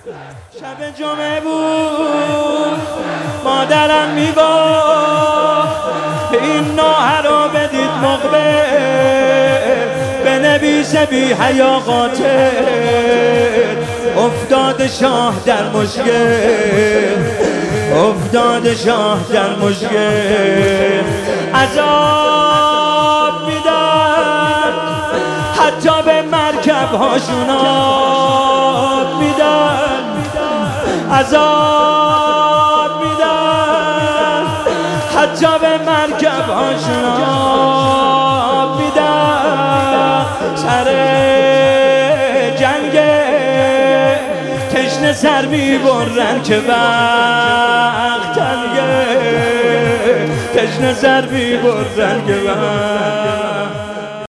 شب جمعه بود مادرم میگفت این ناهه رو بدید مقبل بنویسه بی حیا قاتل. افتاد شاه در مشکل، افتاد شاه در مشکل. عذاب میدن حتی به مرکب هاشون آب میدن، عذاب میدن حتی به مرکب هاشون آب میدن. سر جنگ تشنه سر میبرن که وقت تنگه، تشنه سر میبرن که وقت